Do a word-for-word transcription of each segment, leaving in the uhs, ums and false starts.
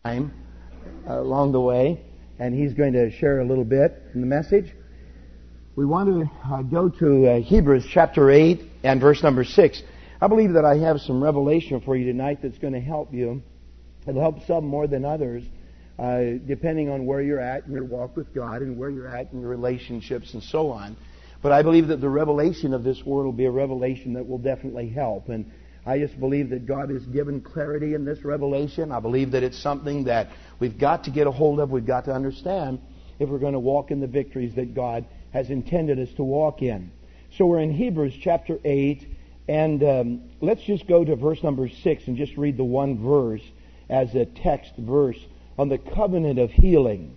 time uh, along the way, and he's going to share a little bit in the message. We want to uh, go to uh, Hebrews chapter eight and verse number six. I believe that I have some revelation for you tonight that's going to help you. It'll help some more than others, uh, depending on where you're at in your walk with God and where you're at in your relationships and so on. But I believe that the revelation of this word will be a revelation that will definitely help. And I just believe that God has given clarity in this revelation. I believe that it's something that we've got to get a hold of, we've got to understand if we're going to walk in the victories that God has intended us to walk in. So we're in Hebrews chapter eight, and um, let's just go to verse number six and just read the one verse as a text verse on the covenant of healing.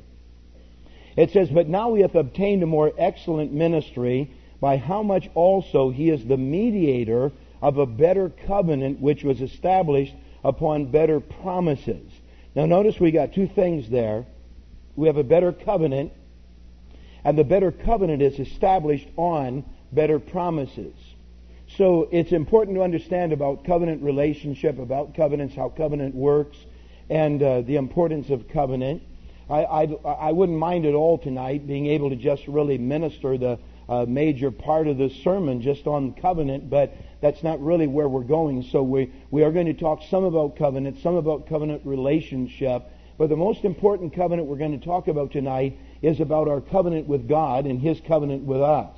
It says, "But now we have obtained a more excellent ministry, by how much also He is the mediator of a better covenant, which was established upon better promises." Now notice we got two things there. We have a better covenant, and the better covenant is established on better promises. So it's important to understand about covenant relationship, about covenants, how covenant works, and uh, the importance of covenant. I, I, I wouldn't mind at all tonight being able to just really minister the uh, major part of this sermon just on covenant, but that's not really where we're going. So we, we are going to talk some about covenant, some about covenant relationship, but the most important covenant we're going to talk about tonight is about our covenant with God and His covenant with us.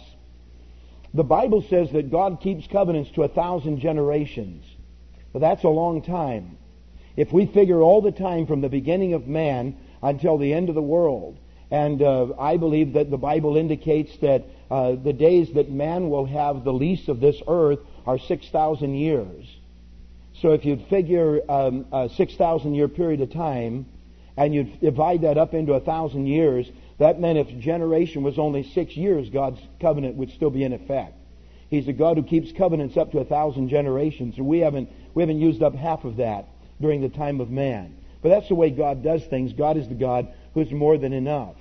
The Bible says that God keeps covenants to a thousand generations. But that's a long time. If we figure all the time from the beginning of man until the end of the world, and uh, I believe that the Bible indicates that uh, the days that man will have the lease of this earth are six thousand years. So if you'd figure um, a six thousand year period of time, and you'd divide that up into a thousand years, that meant if generation was only six years, God's covenant would still be in effect. He's a God who keeps covenants up to a thousand generations, and we haven't we haven't used up half of that during the time of man. But that's the way God does things. God is the God who's more than enough.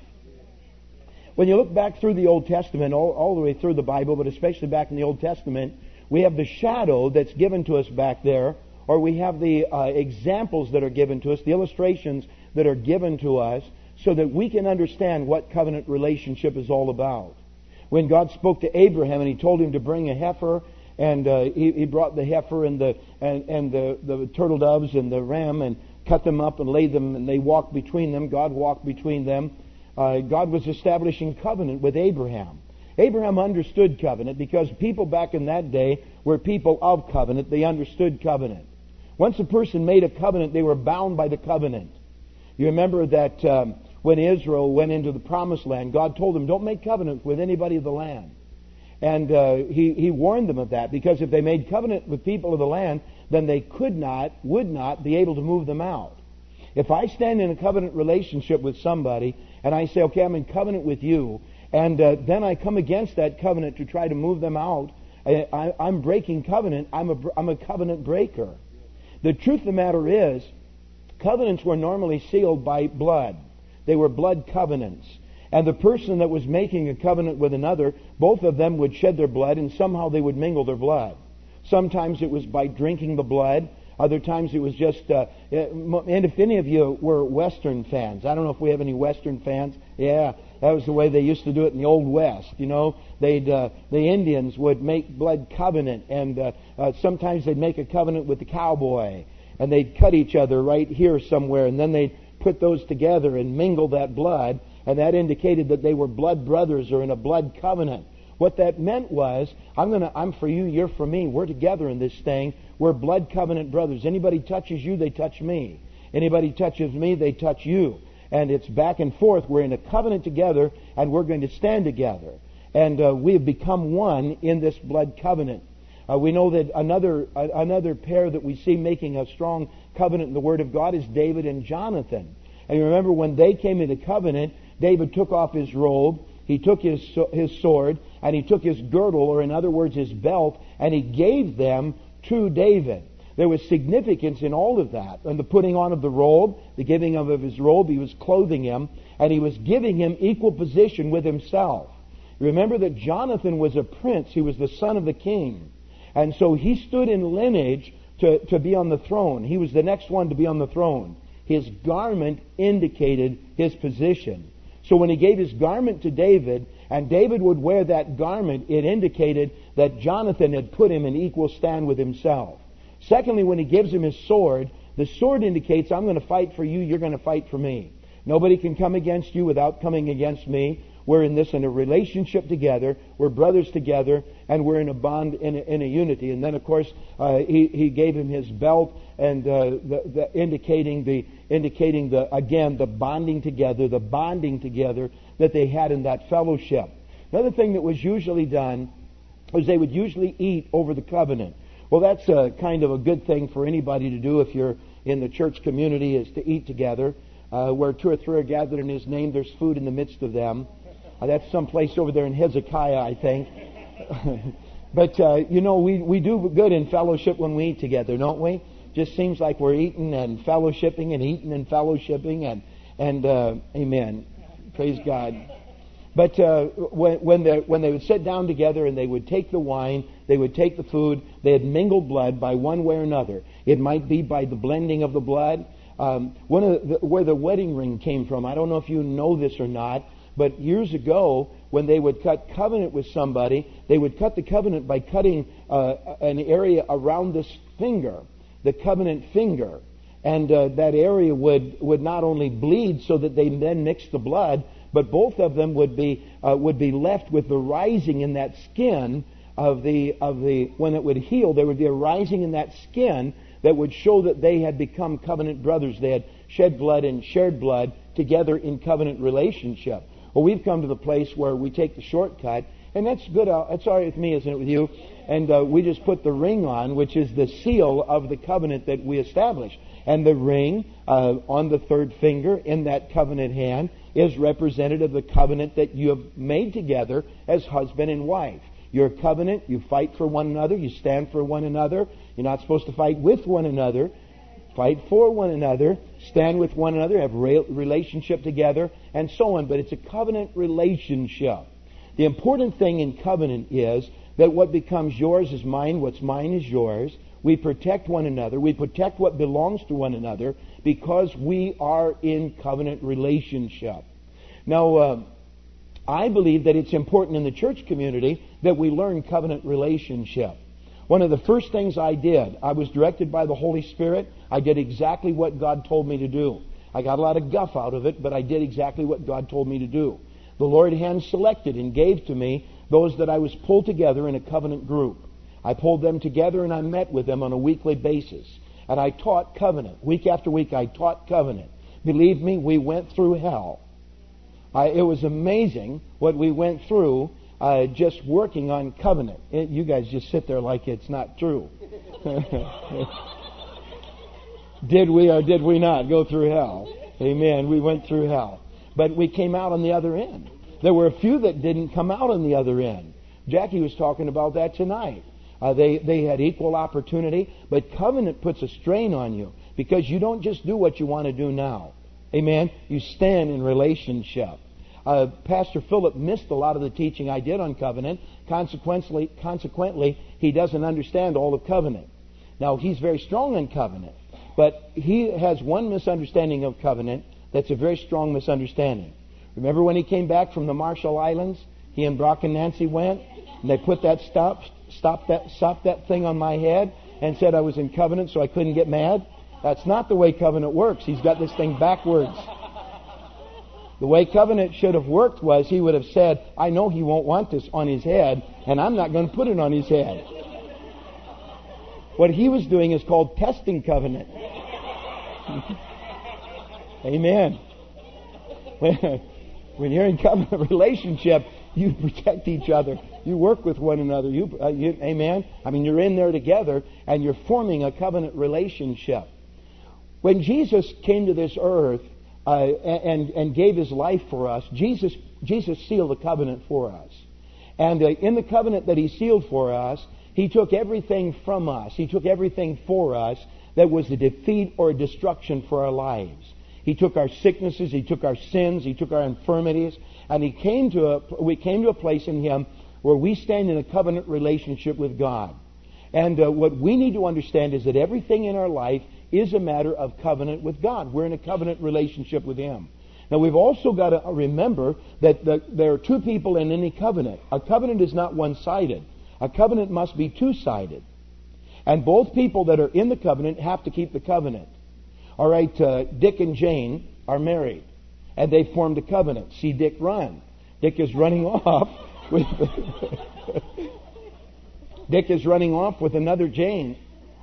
When you look back through the Old Testament, all, all the way through the Bible, but especially back in the Old Testament, we have the shadow that's given to us back there, or we have the uh, examples that are given to us, the illustrations that are given to us, so that we can understand what covenant relationship is all about. When God spoke to Abraham and He told him to bring a heifer, and uh, he, he brought the heifer and the and, and the, the turtle doves and the ram and cut them up and laid them, and they walked between them. God walked between them. Uh, God was establishing covenant with Abraham. Abraham understood covenant because people back in that day were people of covenant. They understood covenant. Once a person made a covenant, they were bound by the covenant. You remember that um, when Israel went into the promised land, God told them, don't make covenant with anybody of the land. And uh, he, he warned them of that, because if they made covenant with people of the land, then they could not, would not be able to move them out. If I stand in a covenant relationship with somebody, and I say, okay, I'm in covenant with you, and uh, then I come against that covenant to try to move them out, I, I, I'm breaking covenant. I'm a, I'm a covenant breaker. The truth of the matter is, covenants were normally sealed by blood. They were blood covenants. And the person that was making a covenant with another, both of them would shed their blood, and somehow they would mingle their blood. Sometimes it was by drinking the blood. Other times it was just... Uh, and if any of you were Western fans, I don't know if we have any Western fans. Yeah, that was the way they used to do it in the Old West. You know, they'd uh, the Indians would make blood covenant, and uh, uh, sometimes they'd make a covenant with the cowboy, and they'd cut each other right here somewhere, and then they'd put those together and mingle that blood, and that indicated that they were blood brothers or in a blood covenant. What that meant was, I'm gonna, I'm for you, you're for me. We're together in this thing. We're blood covenant brothers. Anybody touches you, they touch me. Anybody touches me, they touch you. And it's back and forth. We're in a covenant together, and we're going to stand together. And uh, we have become one in this blood covenant. Uh, we know that another uh, another pair that we see making a strong covenant in the Word of God is David and Jonathan. And you remember when they came into covenant, David took off his robe, he took his his sword, and he took his girdle, or in other words his belt, and he gave them to David. There was significance in all of that. And the putting on of the robe, the giving of his robe, he was clothing him, and he was giving him equal position with himself. Remember that Jonathan was a prince. He was the son of the king. And so he stood in lineage to, to be on the throne. He was the next one to be on the throne. his garment indicated his position. So when he gave his garment to David, and David would wear that garment, it indicated that Jonathan had put him in equal stand with himself. Secondly, when he gives him his sword, the sword indicates, I'm going to fight for you, you're going to fight for me. Nobody can come against you without coming against me. We're in this in a relationship together. We're brothers together, and we're in a bond, in a, in a unity. And then, of course, uh, he he gave him his belt, and uh, the, the indicating the indicating the again the bonding together, the bonding together that they had in that fellowship. Another thing that was usually done was they would usually eat over the covenant. Well, that's a kind of a good thing for anybody to do if you're in the church community, is to eat together. Uh, where two or three are gathered in His name, there's food in the midst of them. Uh, that's someplace over there in Hezekiah, I think. But, uh, you know, we, we do good in fellowship when we eat together, don't we? Just seems like we're eating and fellowshipping and eating and fellowshipping and, and uh, amen. Praise God. But uh, when, when, they, when they would sit down together and they would take the wine, they would take the food, they had mingled blood by one way or another. It might be by the blending of the blood. Um, one of the, where the wedding ring came from, I don't know if you know this or not, but years ago, when they would cut covenant with somebody, they would cut the covenant by cutting uh, an area around this finger, the covenant finger. And uh, that area would, would not only bleed so that they then mixed the blood, but both of them would be uh, would be left with the rising in that skin of the of the when it would heal, there would be a rising in that skin that would show that they had become covenant brothers. They had shed blood and shared blood together in covenant relationship. Well, we've come to the place where we take the shortcut, and that's good. That's all right with me, isn't it, with you? And uh, we just put the ring on, which is the seal of the covenant that we establish. And the ring uh, on the third finger in that covenant hand is representative of the covenant that you have made together as husband and wife. Your covenant, you fight for one another, you stand for one another. You're not supposed to fight with one another. Fight for one another, stand with one another, have a relationship together, and so on. But it's a covenant relationship. The important thing in covenant is that what becomes yours is mine, what's mine is yours. We protect one another. We protect what belongs to one another because we are in covenant relationship. Now, uh, I believe that it's important in the church community that we learn covenant relationship. One of the first things I did, I was directed by the Holy Spirit. I did exactly what God told me to do. I got a lot of guff out of it, but I did exactly what God told me to do. The Lord hand selected and gave to me those that I was pulled together in a covenant group. I pulled them together and I met with them on a weekly basis. And I taught covenant. Week after week I taught covenant. Believe me, we went through hell. I, it was amazing what we went through uh, just working on covenant. It, you guys just sit there like it's not true. Did we or did we not go through hell? Amen. We went through hell. But we came out on the other end. There were a few that didn't come out on the other end. Jackie was talking about that tonight. Uh, they, they had equal opportunity, but covenant puts a strain on you because you don't just do what you want to do now. Amen? You stand in relationship. Uh, Pastor Philip missed a lot of the teaching I did on covenant. Consequently, consequently, he doesn't understand all of covenant. Now, he's very strong in covenant, but he has one misunderstanding of covenant that's a very strong misunderstanding. Remember when he came back from the Marshall Islands? He and Brock and Nancy went, and they put that stop, stop that, stop that thing on my head and said I was in covenant so I couldn't get mad. That's not the way covenant works. He's got this thing backwards. The way covenant should have worked was he would have said, I know he won't want this on his head, and I'm not going to put it on his head. What he was doing is called testing covenant. Amen. When you're in covenant relationship, you protect each other. You work with one another. You, uh, you, amen? I mean, you're in there together, and you're forming a covenant relationship. When Jesus came to this earth uh, and, and gave His life for us, Jesus, Jesus sealed the covenant for us. And uh, in the covenant that He sealed for us, He took everything from us. He took everything for us that was a defeat or a destruction for our lives. He took our sicknesses, He took our sins, He took our infirmities, and He came to a, we came to a place in Him where we stand in a covenant relationship with God. And uh, what we need to understand is that everything in our life is a matter of covenant with God. We're in a covenant relationship with Him. Now, we've also got to remember that the, there are two people in any covenant. A covenant is not one-sided. A covenant must be two-sided. And both people that are in the covenant have to keep the covenant. All right, uh, Dick and Jane are married, and they formed a covenant. See Dick run. Dick is running off with Dick is running off with another Jane.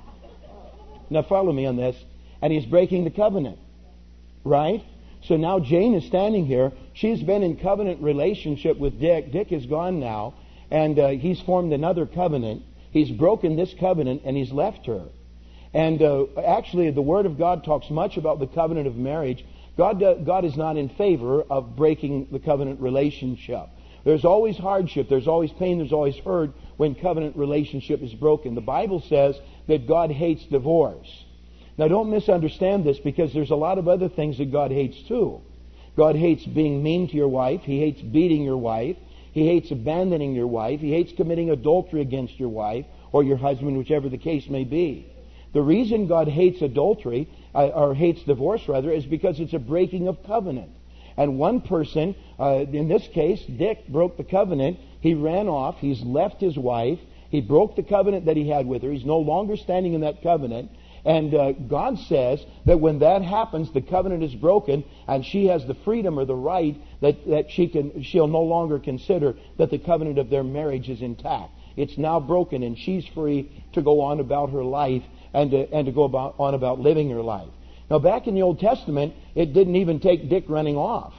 Now follow me on this. And he's breaking the covenant. Right? So now Jane is standing here. She's been in covenant relationship with Dick. Dick is gone now. And uh, he's formed another covenant. He's broken this covenant and he's left her. And uh, actually the Word of God talks much about the covenant of marriage. God, uh, God is not in favor of breaking the covenant relationship. There's always hardship. There's always pain. There's always hurt when covenant relationship is broken. The Bible says that God hates divorce. Now don't misunderstand this, because there's a lot of other things that God hates too. God hates being mean to your wife. He hates beating your wife. He hates abandoning your wife. He hates committing adultery against your wife or your husband, whichever the case may be. The reason God hates adultery, uh, or hates divorce rather, is because it's a breaking of covenant. And one person, uh, in this case, Dick, broke the covenant. He ran off. He's left his wife. He broke the covenant that he had with her. He's no longer standing in that covenant. And uh, God says that when that happens, the covenant is broken, and she has the freedom or the right that, that she can, she'll no longer consider that the covenant of their marriage is intact. It's now broken, and she's free to go on about her life and to, and to go about, on about living her life. Now, back in the Old Testament, it didn't even take Dick running off.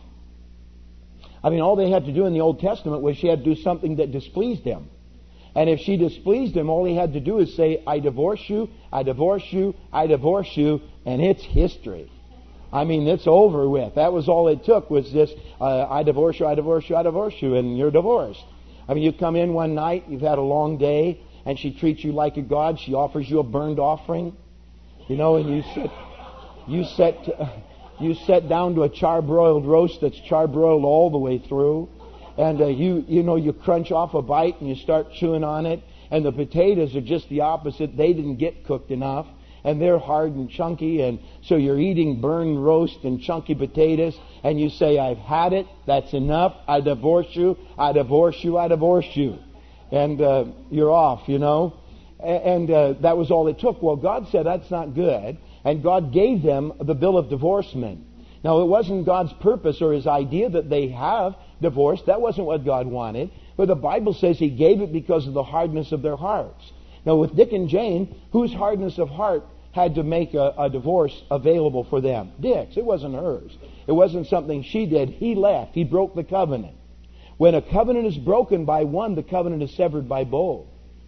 I mean, all they had to do in the Old Testament was she had to do something that displeased him. And if she displeased him, all he had to do is say, I divorce you, I divorce you, I divorce you, and it's history. I mean, it's over with. That was all it took, was this, uh, I divorce you, I divorce you, I divorce you, and you're divorced. I mean, you come in one night, you've had a long day, and she treats you like a god. She offers you a burnt offering, you know, and you sit, you set, uh, you set down to a charbroiled roast that's charbroiled all the way through. And uh, you you know, you crunch off a bite and you start chewing on it. And the potatoes are just the opposite. They didn't get cooked enough. And they're hard and chunky. And so you're eating burned roast and chunky potatoes. And you say, I've had it. That's enough. I divorce you. I divorce you. I divorce you. And uh, you're off, you know. And uh, that was all it took. Well, God said that's not good. And God gave them the bill of divorcement. Now, it wasn't God's purpose or His idea that they have divorce. That wasn't what God wanted. But the Bible says He gave it because of the hardness of their hearts. Now, with Dick and Jane, whose hardness of heart had to make a, a divorce available for them? Dick's. It wasn't hers. It wasn't something she did. He left. He broke the covenant. When a covenant is broken by one, the covenant is severed by both.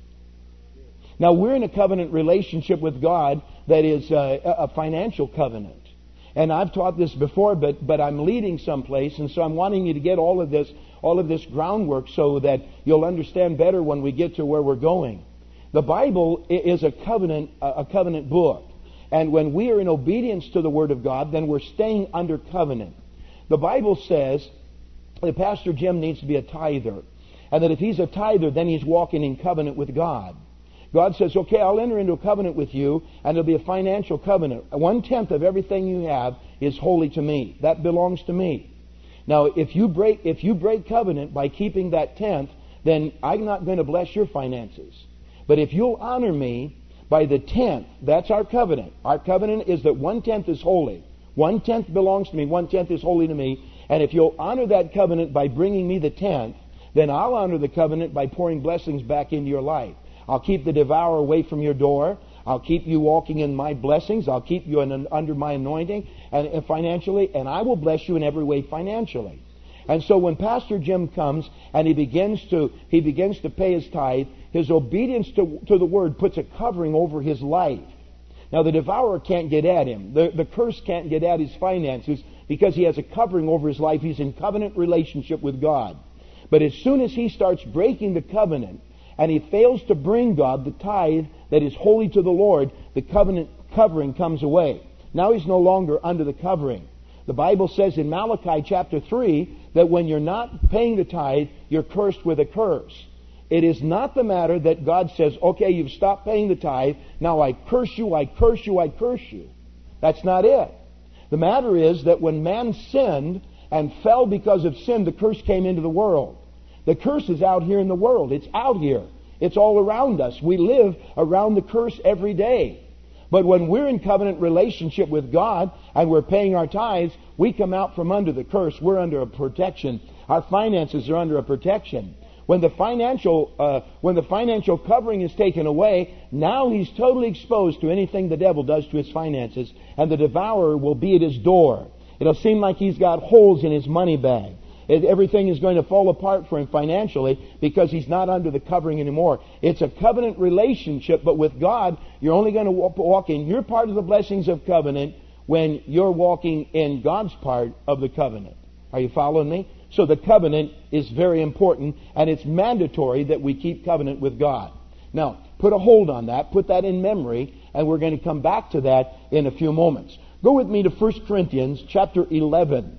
Now, we're in a covenant relationship with God that is a, a financial covenant. And I've taught this before, but but I'm leading someplace, and so I'm wanting you to get all of this, all of this groundwork, so that you'll understand better when we get to where we're going. The Bible is a covenant, a covenant book, and when we are in obedience to the Word of God, then we're staying under covenant. The Bible says that Pastor Jim needs to be a tither, and that if he's a tither, then he's walking in covenant with God. God says, okay, I'll enter into a covenant with you, and it'll be a financial covenant. One-tenth of everything you have is holy to me. That belongs to me. Now, if you break if you break covenant by keeping that tenth, then I'm not going to bless your finances. But if you'll honor me by the tenth, that's our covenant. Our covenant is that one-tenth is holy. One-tenth belongs to me. One-tenth is holy to me. And if you'll honor that covenant by bringing me the tenth, then I'll honor the covenant by pouring blessings back into your life. I'll keep the devourer away from your door. I'll keep you walking in my blessings. I'll keep you in, under my anointing and, and financially, and I will bless you in every way financially. And so when Pastor Jim comes and he begins to he begins to pay his tithe, his obedience to, to the Word puts a covering over his life. Now the devourer can't get at him. The, the curse can't get at his finances because he has a covering over his life. He's in covenant relationship with God. But as soon as he starts breaking the covenant, and he fails to bring God the tithe that is holy to the Lord, the covenant covering comes away. Now he's no longer under the covering. The Bible says in Malachi chapter three that when you're not paying the tithe, you're cursed with a curse. It is not the matter that God says, okay, you've stopped paying the tithe, now I curse you, I curse you, I curse you. That's not it. The matter is that when man sinned and fell because of sin, the curse came into the world. The curse is out here in the world. It's out here. It's all around us. We live around the curse every day. But when we're in covenant relationship with God and we're paying our tithes, we come out from under the curse. We're under a protection. Our finances are under a protection. When the financial uh, when the financial covering is taken away, now he's totally exposed to anything the devil does to his finances, and the devourer will be at his door. It'll seem like he's got holes in his money bag. It, everything is going to fall apart for him financially because he's not under the covering anymore. It's a covenant relationship, but with God, you're only going to walk in your part of the blessings of covenant when you're walking in God's part of the covenant. Are you following me? So the covenant is very important, and it's mandatory that we keep covenant with God. Now, put a hold on that, put that in memory, and we're going to come back to that in a few moments. Go with me to First Corinthians chapter eleven.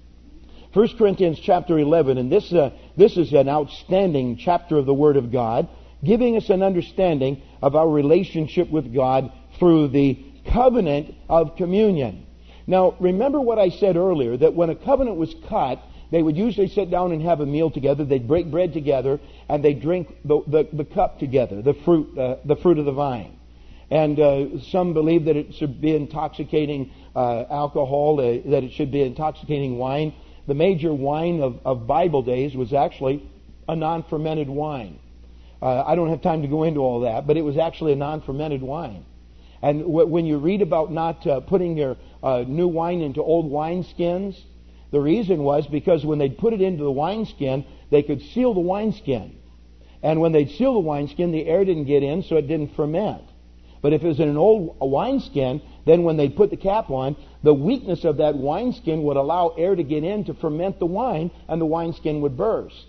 First Corinthians chapter eleven, and this, uh, this is an outstanding chapter of the Word of God, giving us an understanding of our relationship with God through the covenant of communion. Now, remember what I said earlier, that when a covenant was cut, they would usually sit down and have a meal together. They'd break bread together, and they'd drink the, the, the cup together, the fruit, uh, the fruit of the vine. And uh, some believe that it should be intoxicating uh, alcohol, uh, that it should be intoxicating wine. The major wine of, of Bible days was actually a non-fermented wine. Uh, I don't have time to go into all that, but it was actually a non-fermented wine. And w- when you read about not uh, putting your uh, new wine into old wineskins, the reason was because when they'd put it into the wineskin, they could seal the wineskin. And when they'd seal the wineskin, the air didn't get in, so it didn't ferment. But if it was in an old wineskin, then when they'd put the cap on, the weakness of that wineskin would allow air to get in to ferment the wine, and the wineskin would burst.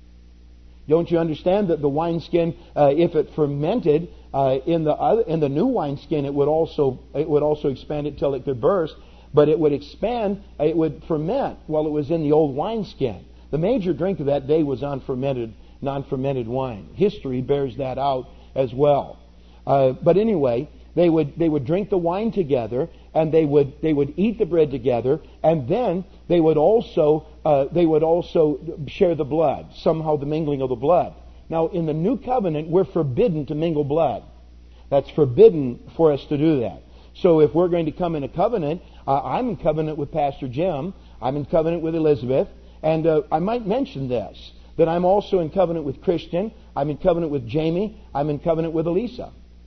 Don't you understand that the wineskin, uh, if it fermented uh, in the other, in the new wineskin, it would also it would also expand it till it could burst. But it would expand, it would ferment while it was in the old wineskin. The major drink of that day was unfermented, non-fermented wine. History bears that out as well. Uh, but anyway, they would they would drink the wine together, and they would they would eat the bread together, and then they would also uh, they would also share the blood, somehow the mingling of the blood. Now, in the new covenant, we're forbidden to mingle blood. That's forbidden for us to do that. So if we're going to come in a covenant, uh, I'm in covenant with Pastor Jim, I'm in covenant with Elizabeth, and uh, I might mention this, that I'm also in covenant with Christian, I'm in covenant with Jamie, I'm in covenant with Elisa.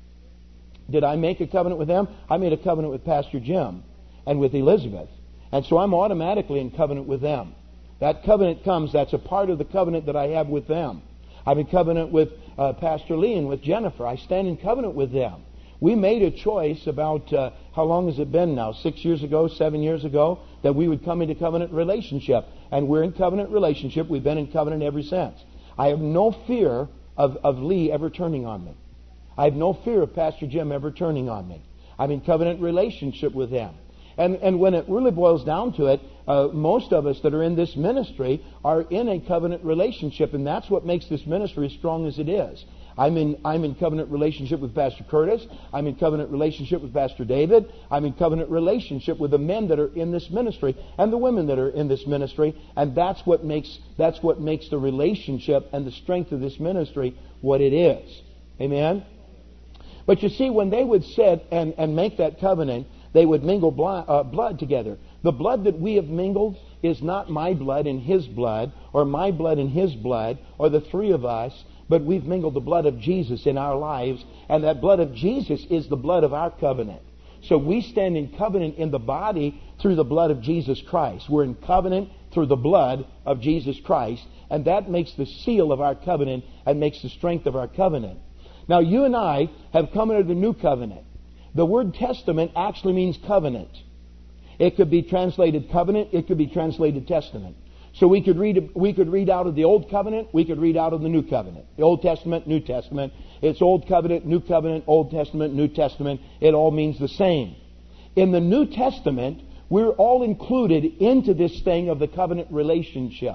Did I make a covenant with them? I made a covenant with Pastor Jim and with Elizabeth. And so I'm automatically in covenant with them. That covenant comes, that's a part of the covenant that I have with them. I'm in covenant with uh, Pastor Lee and with Jennifer. I stand in covenant with them. We made a choice about, uh, how long has it been now? Six years ago, seven years ago, that we would come into covenant relationship. And we're in covenant relationship. We've been in covenant ever since. I have no fear of, of Lee ever turning on me. I have no fear of Pastor Jim ever turning on me. I'm in covenant relationship with them. And, and when it really boils down to it, uh, most of us that are in this ministry are in a covenant relationship. And that's what makes this ministry as strong as it is. I'm in I'm in covenant relationship with Pastor Curtis. I'm in covenant relationship with Pastor David. I'm in covenant relationship with the men that are in this ministry and the women that are in this ministry. And that's what makes that's what makes the relationship and the strength of this ministry what it is. Amen? But you see, when they would sit and, and make that covenant, they would mingle blood, uh, blood together. The blood that we have mingled is not my blood and his blood, or my blood and his blood, or the three of us. But we've mingled the blood of Jesus in our lives, and that blood of Jesus is the blood of our covenant. So we stand in covenant in the body through the blood of Jesus Christ. We're in covenant through the blood of Jesus Christ, and that makes the seal of our covenant and makes the strength of our covenant. Now, you and I have come into the new covenant. The word testament actually means covenant. It could be translated covenant, it could be translated testament. So we could read we could read out of the Old Covenant, we could read out of the New Covenant. The Old Testament, New Testament. It's Old Covenant, New Covenant, Old Testament, New Testament. It all means the same. In the New Testament, we're all included into this thing of the covenant relationship.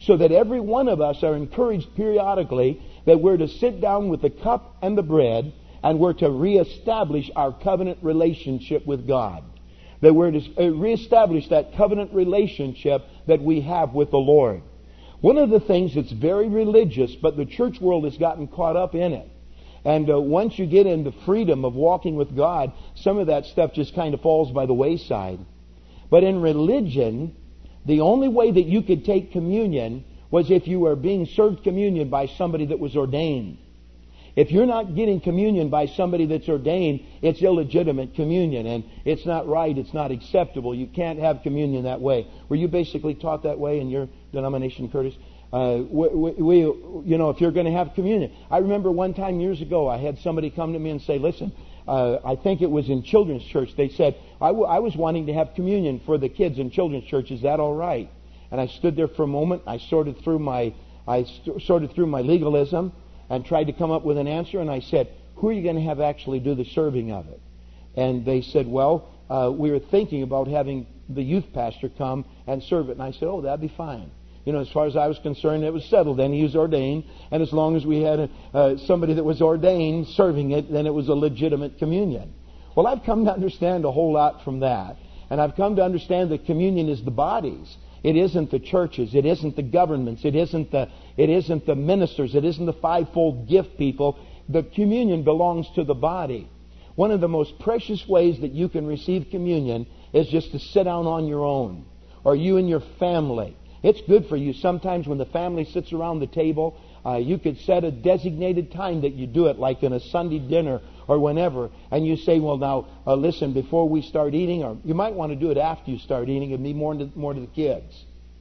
so that every one of us are encouraged periodically that we're to sit down with the cup and the bread, and we're to reestablish our covenant relationship with God. That we're to reestablish that covenant relationship that we have with the Lord. One of the things that's very religious, but the church world has gotten caught up in it. And uh, once you get into freedom of walking with God, some of that stuff just kind of falls by the wayside. But in religion, the only way that you could take communion was if you were being served communion by somebody that was ordained. If you're not getting communion by somebody that's ordained, it's illegitimate communion, and it's not right, it's not acceptable. You can't have communion that way. Were you basically taught that way in your denomination, Curtis? Uh, we, we, you know, if you're going to have communion. I remember one time years ago, I had somebody come to me and say, listen, uh, I think it was in children's church. They said, I, w- I was wanting to have communion for the kids in children's church. Is that all right? And I stood there for a moment. I sorted through my, I st- sorted through my legalism and tried to come up with an answer. And I said, who are you going to have actually do the serving of it? And they said, well, uh, we were thinking about having the youth pastor come and serve it. And I said, oh, that'd be fine. You know, as far as I was concerned, it was settled. Then he was ordained. And as long as we had a, uh, somebody that was ordained serving it, then it was a legitimate communion. Well, I've come to understand a whole lot from that. And I've come to understand that communion is the bodies. It isn't the churches. It isn't the governments. It isn't the, it isn't the ministers. It isn't the fivefold gift people. The communion belongs to the body. One of the most precious ways that you can receive communion is just to sit down on your own, or you and your family. It's good for you. Sometimes when the family sits around the table, uh, you could set a designated time that you do it, like in a Sunday dinner or whenever. And you say, well, now, uh, listen, before we start eating, or you might want to do it after you start eating, it'd be more to, more to the kids.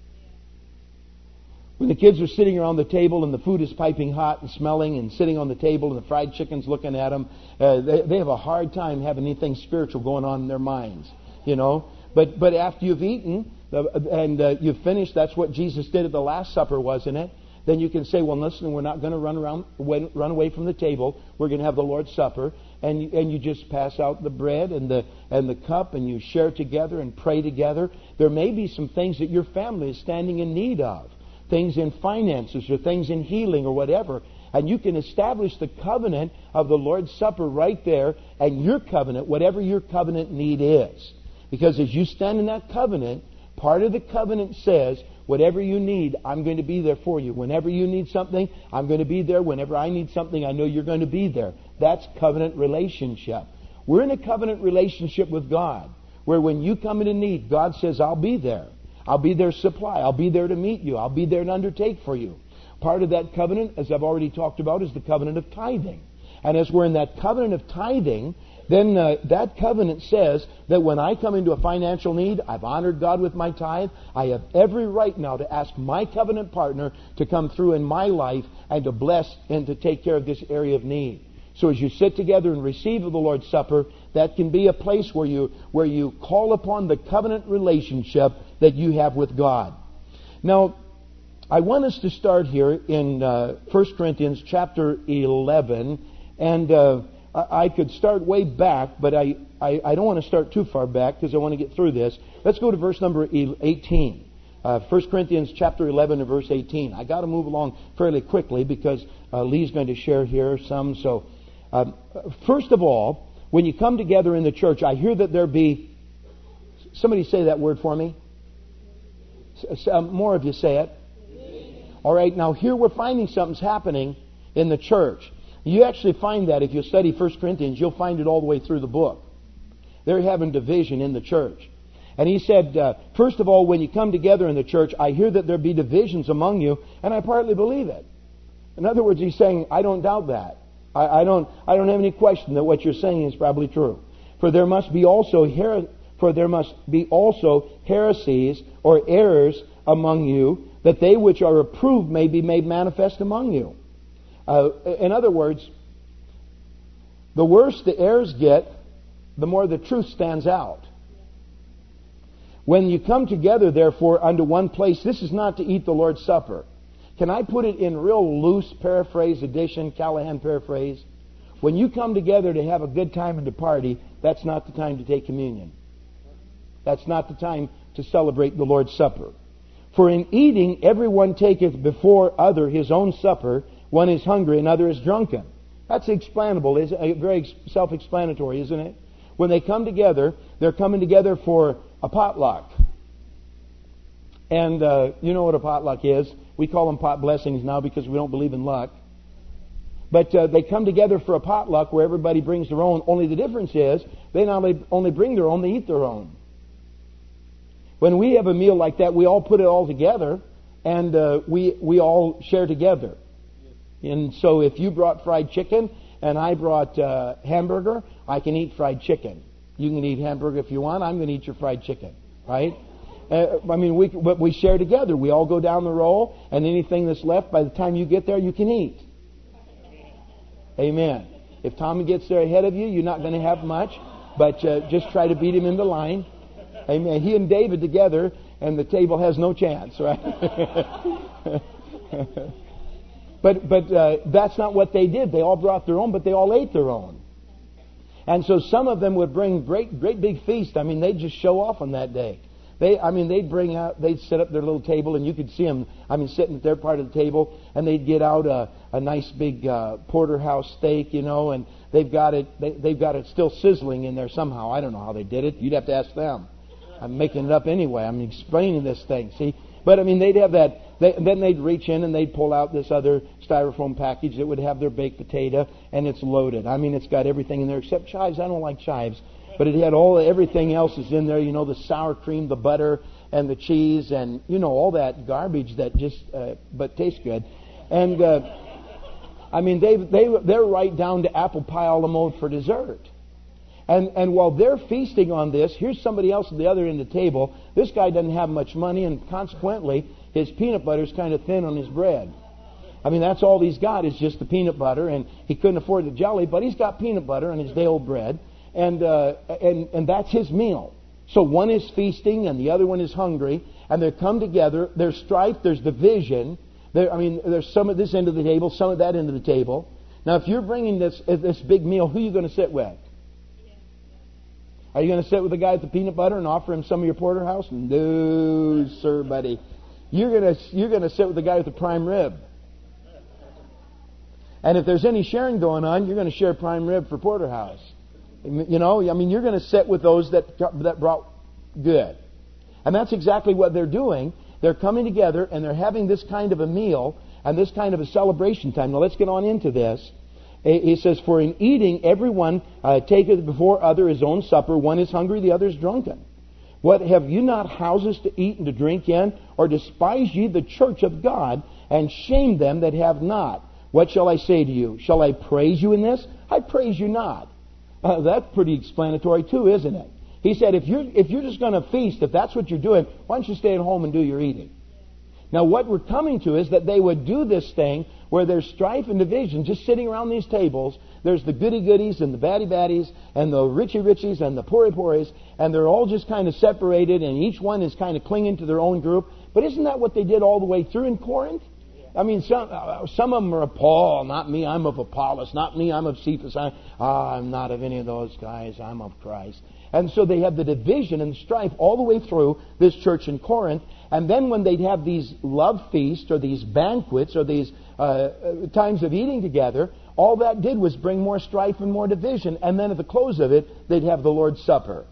When the kids are sitting around the table and the food is piping hot and smelling and sitting on the table and the fried chicken's looking at them, uh, they, they have a hard time having anything spiritual going on in their minds, you know. But, but after you've eaten, and uh, you've finished, that's what Jesus did at the Last Supper, wasn't it? Then you can say, well, listen, we're not going to run around, run away from the table. We're going to have the Lord's Supper. And you, and you just pass out the bread and the and the cup, and you share together and pray together. There may be some things that your family is standing in need of. Things in finances or things in healing or whatever. And you can establish the covenant of the Lord's Supper right there, and your covenant, whatever your covenant need is. Because as you stand in that covenant, part of the covenant says, whatever you need, I'm going to be there for you. Whenever you need something, I'm going to be there. Whenever I need something, I know you're going to be there. That's covenant relationship. We're in a covenant relationship with God, where when you come into need, God says, I'll be there. I'll be there to supply. I'll be there to meet you. I'll be there to undertake for you. Part of that covenant, as I've already talked about, is the covenant of tithing. And as we're in that covenant of tithing, then uh, that covenant says that when I come into a financial need, I've honored God with my tithe. I have every right now to ask my covenant partner to come through in my life and to bless and to take care of this area of need. So as you sit together and receive of the Lord's Supper, that can be a place where you where you call upon the covenant relationship that you have with God. Now, I want us to start here in uh, First Corinthians chapter eleven, and uh, I could start way back, but I, I, I don't want to start too far back because I want to get through this. Let's go to verse number eighteen. Uh, First Corinthians chapter eleven and verse eighteen. I got to move along fairly quickly because uh, Lee's going to share here some. So, uh, first of all, when you come together in the church, I hear that there be... Somebody say that word for me. S- uh, more of you say it. All right, now here we're finding something's happening in the church. You actually find that if you study First Corinthians, you'll find it all the way through the book. They're having division in the church. And he said, uh, first of all, when you come together in the church, I hear that there be divisions among you, and I partly believe it. In other words, he's saying, I don't doubt that. I, I don't I don't have any question that what you're saying is probably true. For there must be also her- for there must be also heresies or errors among you, that they which are approved may be made manifest among you. Uh, in other words, the worse the errors get, the more the truth stands out. When you come together, therefore, unto one place, this is not to eat the Lord's Supper. Can I put it in real loose paraphrase edition, Callahan paraphrase? When you come together to have a good time and to party, that's not the time to take communion. That's not the time to celebrate the Lord's Supper. For in eating everyone taketh before other his own supper. One is hungry, another is drunken. That's explainable. It's very self-explanatory, isn't it? When they come together, they're coming together for a potluck. And uh, you know what a potluck is. We call them pot blessings now because we don't believe in luck. But uh, they come together for a potluck where everybody brings their own. Only the difference is they not only, only bring their own, they eat their own. When we have a meal like that, we all put it all together and uh, we, we all share together. And so if you brought fried chicken and I brought uh, hamburger, I can eat fried chicken. You can eat hamburger if you want. I'm going to eat your fried chicken, right? Uh, I mean, we but we share together. We all go down the row, and anything that's left, by the time you get there, you can eat. Amen. If Tommy gets there ahead of you, you're not going to have much, but uh, just try to beat him into line. Amen. He and David together, and the table has no chance, right? But but uh, that's not what they did. They all brought their own, but they all ate their own. And so some of them would bring great great big feast. I mean, they'd just show off on that day. They, I mean, they'd bring out, they'd set up their little table, and you could see them. I mean, sitting at their part of the table, and they'd get out a, a nice big uh, porterhouse steak, you know, and they've got it. They, they've got it still sizzling in there somehow. I don't know how they did it. You'd have to ask them. I'm making it up anyway. I'm explaining this thing. See. But, I mean, they'd have that. They, then they'd reach in and they'd pull out this other styrofoam package that would have their baked potato, and it's loaded. I mean, it's got everything in there except chives. I don't like chives. But it had all, everything else is in there. You know, the sour cream, the butter, and the cheese, and, you know, all that garbage that just, uh, but tastes good. And, uh, I mean, they, they, they're right down to apple pie a la mode for dessert. And and while they're feasting on this, here's somebody else at the other end of the table. This guy doesn't have much money, and consequently, his peanut butter's kind of thin on his bread. I mean, that's all he's got is just the peanut butter, and he couldn't afford the jelly, but he's got peanut butter on his day-old bread, and uh, and and that's his meal. So one is feasting, and the other one is hungry, and they come together. There's strife, there's division. There, I mean, there's some at this end of the table, some at that end of the table. Now, if you're bringing this this big meal, who are you going to sit with? Are you going to sit with the guy with the peanut butter and offer him some of your porterhouse? No, sir, buddy. You're going to you're going to sit with the guy with the prime rib. And if there's any sharing going on, you're going to share prime rib for porterhouse. You know, I mean, you're going to sit with those that that brought good. And that's exactly what they're doing. They're coming together and they're having this kind of a meal and this kind of a celebration time. Now, let's get on into this. He says, for in eating, everyone uh, taketh before other his own supper. One is hungry, the other is drunken. What, have you not houses to eat and to drink in? Or despise ye the church of God, and shame them that have not? What shall I say to you? Shall I praise you in this? I praise you not. Uh, that's pretty explanatory too, isn't it? He said, if you're, if you're just going to feast, if that's what you're doing, why don't you stay at home and do your eating? Now, what we're coming to is that they would do this thing where there's strife and division just sitting around these tables. There's the goody-goodies and the baddie-baddies and the richie-richies and the pory-pories, and they're all just kind of separated, and each one is kind of clinging to their own group. But isn't that what they did all the way through in Corinth? I mean, some uh, some of them are of Paul, not me, I'm of Apollos, not me, I'm of Cephas, I, ah, I'm not of any of those guys, I'm of Christ. And so they have the division and strife all the way through this church in Corinth. And then when they'd have these love feasts or these banquets or these uh, times of eating together, all that did was bring more strife and more division. And then at the close of it, they'd have the Lord's Supper.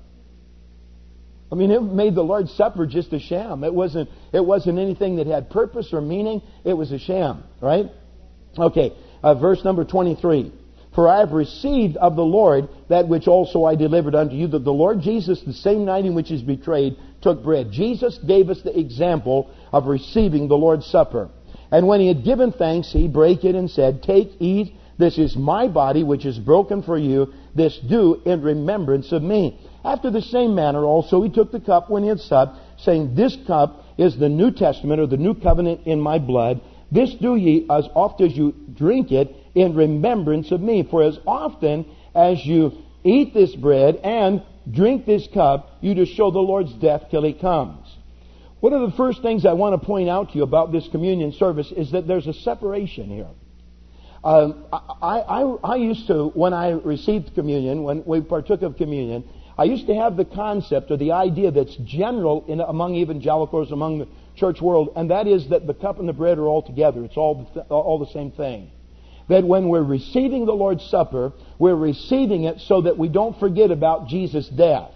I mean, it made the Lord's Supper just a sham. It wasn't, it wasn't anything that had purpose or meaning. It was a sham, right? Okay, uh, verse number twenty-three. For I have received of the Lord that which also I delivered unto you, that the Lord Jesus, the same night in which he was betrayed, took bread. Jesus gave us the example of receiving the Lord's Supper. And when he had given thanks, he brake it and said, Take, eat, this is my body which is broken for you. This do in remembrance of me. After the same manner also he took the cup when he had supped, saying, This cup is the New Testament, or the New Covenant in my blood. This do ye as oft as you drink it in remembrance of me. For as often as you eat this bread and drink this cup, you do show the Lord's death till he comes. One of the first things I want to point out to you about this communion service is that there's a separation here. Um, I, I, I used to, when I received communion, when we partook of communion, I used to have the concept or the idea that's general in, among evangelicals, among the church world, and that is that the cup and the bread are all together. It's all the, th- all the same thing. That when we're receiving the Lord's Supper, we're receiving it so that we don't forget about Jesus' death.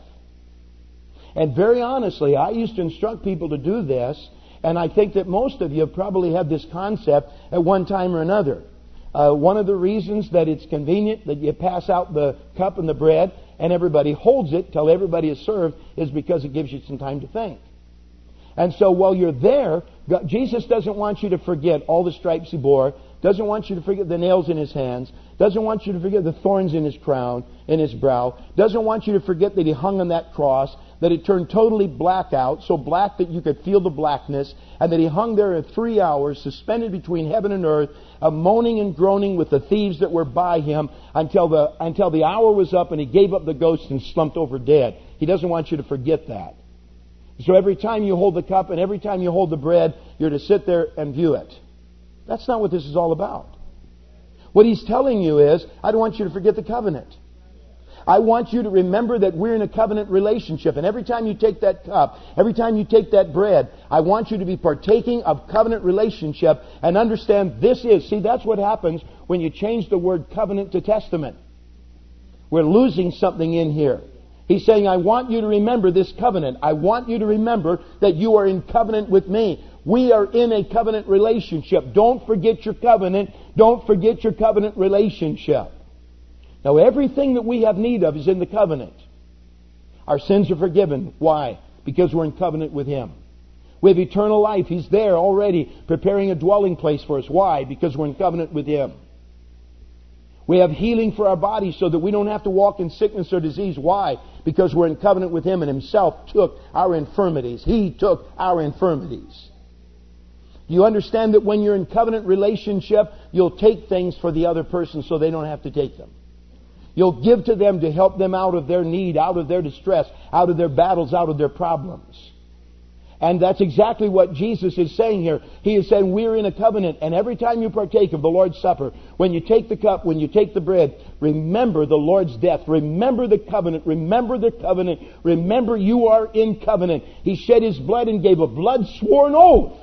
And very honestly, I used to instruct people to do this, and I think that most of you have probably had this concept at one time or another. Uh, one of the reasons that it's convenient that you pass out the cup and the bread and everybody holds it till everybody is served is because it gives you some time to think. And so while you're there, God, Jesus doesn't want you to forget all the stripes He bore, doesn't want you to forget the nails in His hands, doesn't want you to forget the thorns in His crown, in His brow, doesn't want you to forget that He hung on that cross, that it turned totally black out, so black that you could feel the blackness, and that He hung there in three hours, suspended between heaven and earth, uh, moaning and groaning with the thieves that were by Him until the until the hour was up and He gave up the ghost and slumped over dead. He doesn't want you to forget that. So every time you hold the cup and every time you hold the bread, you're to sit there and view it. That's not what this is all about. What He's telling you is, I don't want you to forget the covenant. I want you to remember that we're in a covenant relationship. And every time you take that cup, every time you take that bread, I want you to be partaking of covenant relationship and understand this is. See, that's what happens when you change the word covenant to testament. We're losing something in here. He's saying, I want you to remember this covenant. I want you to remember that you are in covenant with me. We are in a covenant relationship. Don't forget your covenant. Don't forget your covenant relationship. Now, everything that we have need of is in the covenant. Our sins are forgiven. Why? Because we're in covenant with Him. We have eternal life. He's there already preparing a dwelling place for us. Why? Because we're in covenant with Him. We have healing for our bodies so that we don't have to walk in sickness or disease. Why? Because we're in covenant with Him and Himself took our infirmities. He took our infirmities. Do you understand that when you're in covenant relationship, you'll take things for the other person so they don't have to take them? You'll give to them to help them out of their need, out of their distress, out of their battles, out of their problems. And that's exactly what Jesus is saying here. He is saying we're in a covenant, and every time you partake of the Lord's Supper, when you take the cup, when you take the bread, remember the Lord's death. Remember the covenant. Remember the covenant. Remember you are in covenant. He shed His blood and gave a blood-sworn oath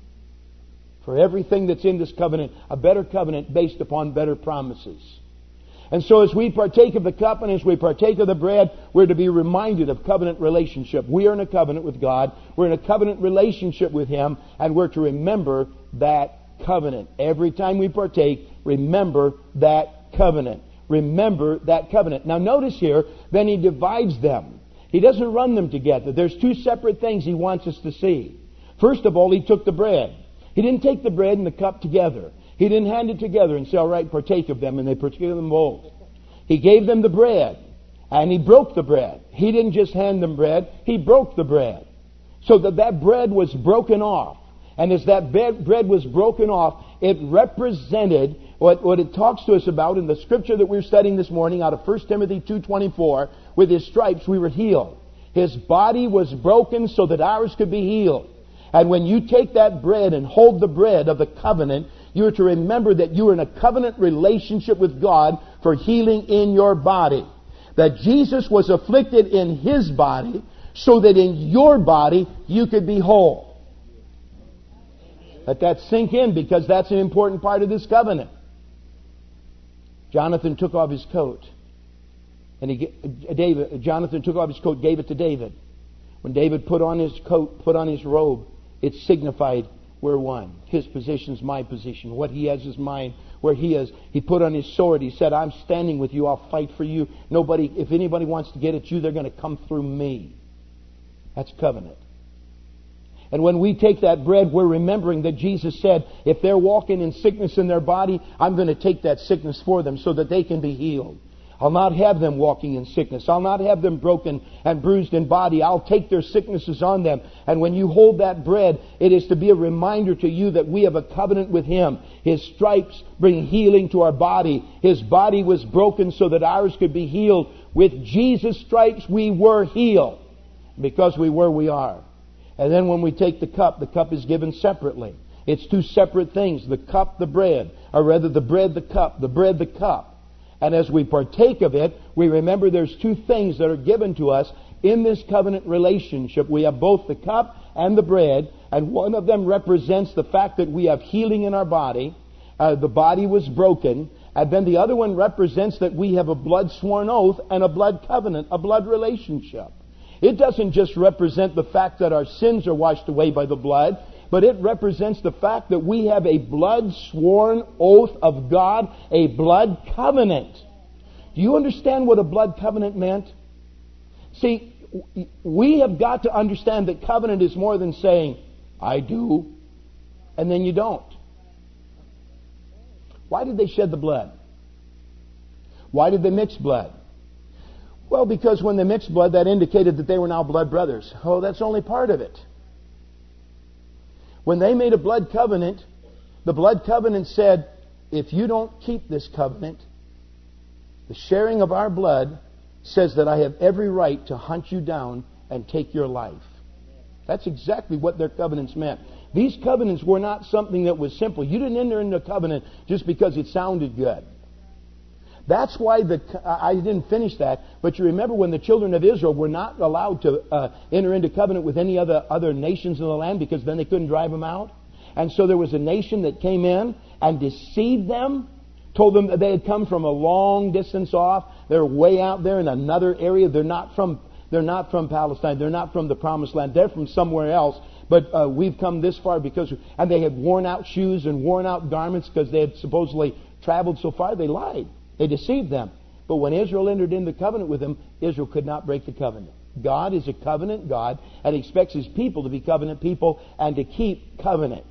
for everything that's in this covenant, a better covenant based upon better promises. And so as we partake of the cup and as we partake of the bread, we're to be reminded of covenant relationship. We are in a covenant with God. We're in a covenant relationship with Him. And we're to remember that covenant. Every time we partake, remember that covenant. Remember that covenant. Now notice here, then He divides them. He doesn't run them together. There's two separate things He wants us to see. First of all, He took the bread. He didn't take the bread and the cup together. He didn't hand it together and say, all right, partake of them, and they partook of them both. He gave them the bread, and He broke the bread. He didn't just hand them bread, He broke the bread. So that that bread was broken off. And as that bread was broken off, it represented what, what it talks to us about in the scripture that we're studying this morning out of First Timothy two twenty-four. With His stripes we were healed. His body was broken so that ours could be healed. And when you take that bread and hold the bread of the covenant, you are to remember that you are in a covenant relationship with God for healing in your body. That Jesus was afflicted in His body so that in your body you could be whole. Let that sink in, because that's an important part of this covenant. Jonathan took off his coat. And he, David, Jonathan took off his coat, gave it to David. When David put on his coat, put on his robe, it signified we're one. His position's my position. What he has is mine. Where he is, he put on his sword. He said, I'm standing with you. I'll fight for you. Nobody, if anybody wants to get at you, they're going to come through me. That's covenant. And when we take that bread, we're remembering that Jesus said, if they're walking in sickness in their body, I'm going to take that sickness for them so that they can be healed. I'll not have them walking in sickness. I'll not have them broken and bruised in body. I'll take their sicknesses on them. And when you hold that bread, it is to be a reminder to you that we have a covenant with Him. His stripes bring healing to our body. His body was broken so that ours could be healed. With Jesus' stripes we were healed. Because we were, we are. And then when we take the cup, the cup is given separately. It's two separate things. The cup, the bread. Or rather, the bread, the cup. The bread, the cup. And as we partake of it, we remember there's two things that are given to us in this covenant relationship. We have both the cup and the bread, and one of them represents the fact that we have healing in our body. Uh, the body was broken. And then the other one represents that we have a blood sworn oath and a blood covenant, a blood relationship. It doesn't just represent the fact that our sins are washed away by the blood, but it represents the fact that we have a blood sworn oath of God, a blood covenant. Do you understand what a blood covenant meant? See, we have got to understand that covenant is more than saying, I do, and then you don't. Why did they shed the blood? Why did they mix blood? Well, because when they mixed blood, that indicated that they were now blood brothers. Oh, that's only part of it. When they made a blood covenant, the blood covenant said, if you don't keep this covenant, the sharing of our blood says that I have every right to hunt you down and take your life. That's exactly what their covenants meant. These covenants were not something that was simple. You didn't enter into a covenant just because it sounded good. That's why the I didn't finish that, but you remember when the children of Israel were not allowed to uh, enter into covenant with any other other nations in the land because then they couldn't drive them out. And so there was a nation that came in and deceived them, told them that they had come from a long distance off. They're way out there in another area. They're not from they're not from Palestine. They're not from the Promised Land. They're from somewhere else. But uh, we've come this far because and they had worn out shoes and worn out garments because they had supposedly traveled so far. They lied. They deceived them. But when Israel entered into covenant with them, Israel could not break the covenant. God is a covenant God and expects His people to be covenant people and to keep covenant.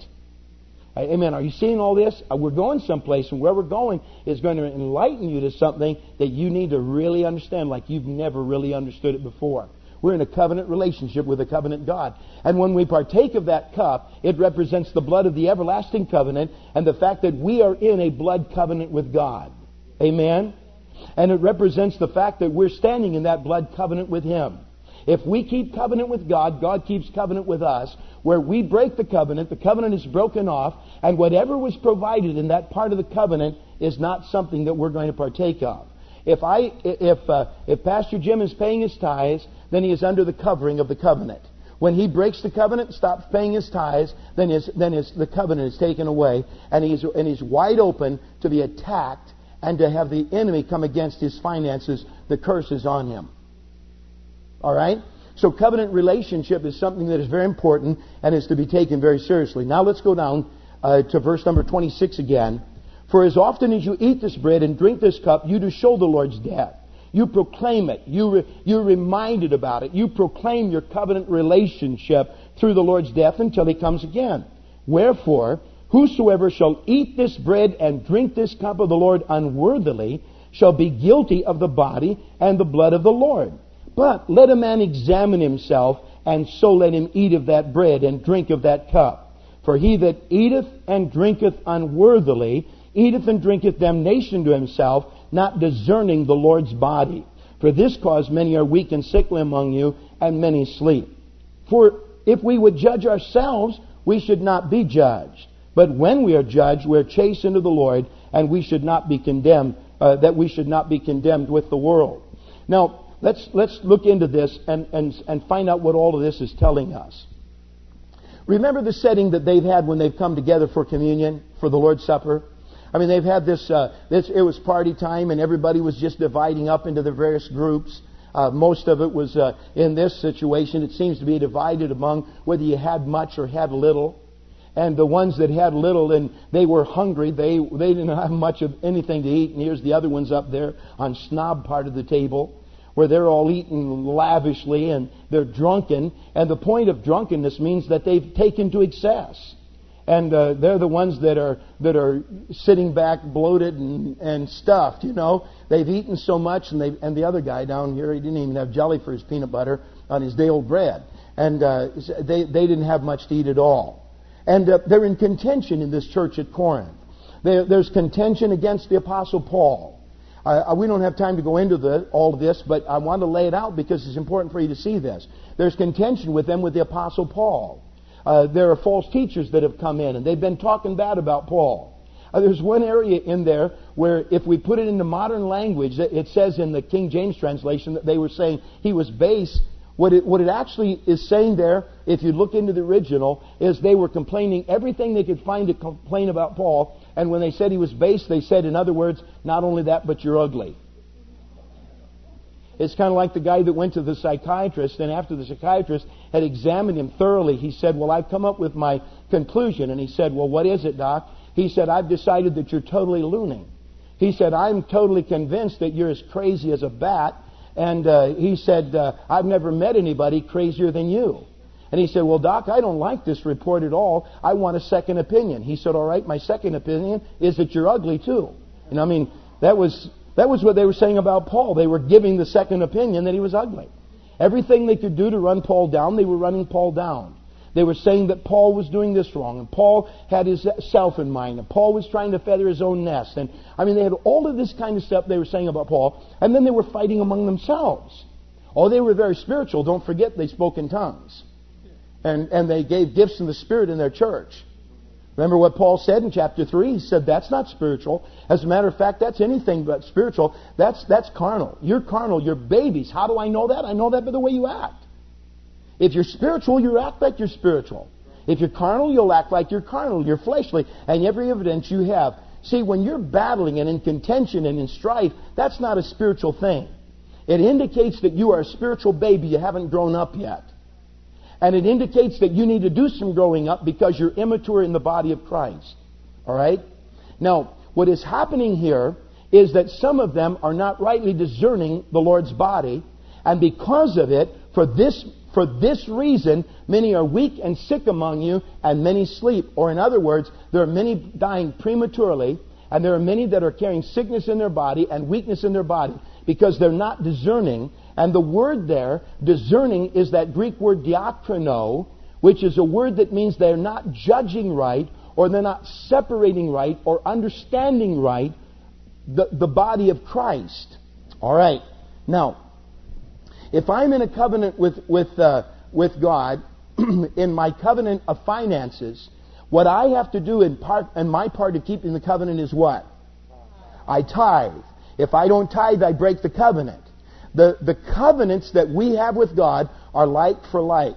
Amen. Are you seeing all this? We're going someplace, and where we're going is going to enlighten you to something that you need to really understand like you've never really understood it before. We're in a covenant relationship with a covenant God. And when we partake of that cup, it represents the blood of the everlasting covenant and the fact that we are in a blood covenant with God. Amen? And it represents the fact that we're standing in that blood covenant with Him. If we keep covenant with God, God keeps covenant with us. Where we break the covenant, the covenant is broken off, and whatever was provided in that part of the covenant is not something that we're going to partake of. If I, if uh, if Pastor Jim is paying his tithes, then he is under the covering of the covenant. When he breaks the covenant, stops paying his tithes, then his then his the covenant is taken away, and he's and he's wide open to be attacked and to have the enemy come against his finances. The curse is on him. All right? So covenant relationship is something that is very important and is to be taken very seriously. Now let's go down uh, to verse number twenty-six again. For as often as you eat this bread and drink this cup, you do show the Lord's death. You proclaim it. You re- you're reminded about it. You proclaim your covenant relationship through the Lord's death until He comes again. Wherefore, whosoever shall eat this bread and drink this cup of the Lord unworthily shall be guilty of the body and the blood of the Lord. But let a man examine himself, and so let him eat of that bread and drink of that cup. For he that eateth and drinketh unworthily eateth and drinketh damnation to himself, not discerning the Lord's body. For this cause many are weak and sickly among you, and many sleep. For if we would judge ourselves, we should not be judged. But when we are judged, we are chastened of the Lord, and we should not be condemned, uh, that we should not be condemned with the world. Now, let's let's look into this and, and, and find out what all of this is telling us. Remember the setting that they've had when they've come together for communion, for the Lord's Supper? I mean, they've had this, uh, this, it was party time, and everybody was just dividing up into the various groups. Uh, most of it was, uh, in this situation, it seems to be divided among whether you had much or had little. And the ones that had little and they were hungry, they, they didn't have much of anything to eat. And here's the other ones up there on snob part of the table, where they're all eating lavishly and they're drunken. And the point of drunkenness means that they've taken to excess. And uh, they're the ones that are that are sitting back bloated and, and stuffed, you know. They've eaten so much, and they and the other guy down here, he didn't even have jelly for his peanut butter on his day-old bread. And uh, they, they didn't have much to eat at all. And uh, they're in contention in this church at Corinth. There, there's contention against the Apostle Paul. Uh, we don't have time to go into the, all of this, but I want to lay it out because it's important for you to see this. There's contention with them with the Apostle Paul. Uh, there are false teachers that have come in, and they've been talking bad about Paul. Uh, there's one area in there where, if we put it into modern language, it says in the King James translation that they were saying he was base What it, what it actually is saying there, if you look into the original, is they were complaining everything they could find to complain about Paul. And when they said he was base, they said, in other words, not only that, but you're ugly. It's kind of like the guy that went to the psychiatrist, and after the psychiatrist had examined him thoroughly, he said, well, I've come up with my conclusion. And he said, well, what is it, Doc? He said, I've decided that you're totally looning. He said, I'm totally convinced that you're as crazy as a bat. And uh, he said, uh, I've never met anybody crazier than you. And he said, well, Doc, I don't like this report at all. I want a second opinion. He said, all right, my second opinion is that you're ugly too. And I mean, that was that was what they were saying about Paul. They were giving the second opinion that he was ugly. Everything they could do to run Paul down, they were running Paul down. They were saying that Paul was doing this wrong, and Paul had his self in mind, and Paul was trying to feather his own nest. And I mean, they had all of this kind of stuff they were saying about Paul, and then they were fighting among themselves. Oh, they were very spiritual. Don't forget they spoke in tongues. And, and they gave gifts in the Spirit in their church. Remember what Paul said in chapter three? He said, that's not spiritual. As a matter of fact, that's anything but spiritual. That's, that's carnal. You're carnal. You're babies. How do I know that? I know that by the way you act. If you're spiritual, you act like you're spiritual. If you're carnal, you'll act like you're carnal. You're fleshly. And every evidence you have. See, when you're battling and in contention and in strife, that's not a spiritual thing. It indicates that you are a spiritual baby. You haven't grown up yet. And it indicates that you need to do some growing up because you're immature in the body of Christ. All right? Now, what is happening here is that some of them are not rightly discerning the Lord's body. And because of it, for this for this reason, many are weak and sick among you, and many sleep. Or in other words, there are many dying prematurely, and there are many that are carrying sickness in their body and weakness in their body because they're not discerning. And the word there, discerning, is that Greek word diakrino, which is a word that means they're not judging right, or they're not separating right, or understanding right the, the body of Christ. All right. Now, if I'm in a covenant with with uh, with God, in my covenant of finances, what I have to do in part, in my part of keeping the covenant is what? I tithe. If I don't tithe, I break the covenant. The, the covenants that we have with God are like for like.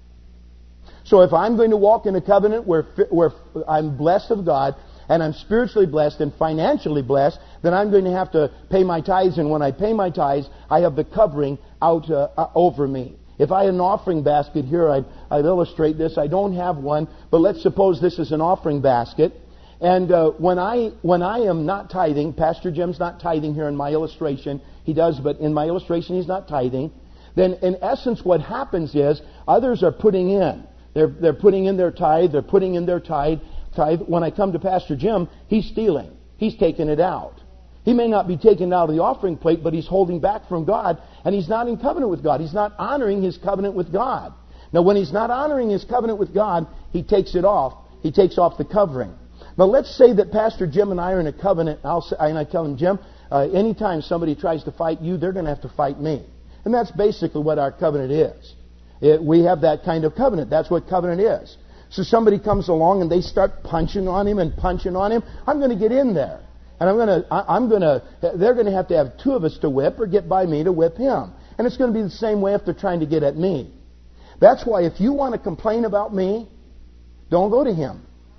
So if I'm going to walk in a covenant where, where I'm blessed of God, and I'm spiritually blessed and financially blessed, then I'm going to have to pay my tithes. And when I pay my tithes, I have the covering out uh, uh, over me. If I had an offering basket here, I'd, I'd illustrate this. I don't have one, but let's suppose this is an offering basket. And uh, when I when I am not tithing, Pastor Jim's not tithing here in my illustration. He does, but in my illustration he's not tithing. Then in essence what happens is others are putting in. They're they're putting in their tithe. They're putting in their tithe. Tithe. When I come to Pastor Jim, he's stealing. He's taking it out. He may not be taking it out of the offering plate, but he's holding back from God, and he's not in covenant with God. He's not honoring his covenant with God. Now, when he's not honoring his covenant with God, he takes it off. He takes off the covering. Now, let's say that Pastor Jim and I are in a covenant, and, I'll say, and I tell him, Jim, uh, anytime somebody tries to fight you, they're going to have to fight me. And that's basically what our covenant is. It, we have that kind of covenant. That's what covenant is. So somebody comes along and they start punching on him and punching on him. I'm going to get in there. And I'm going to, I'm going to, they're going to have to have two of us to whip or get by me to whip him. And it's going to be the same way if they're trying to get at me. That's why if you want to complain about me, don't go to him.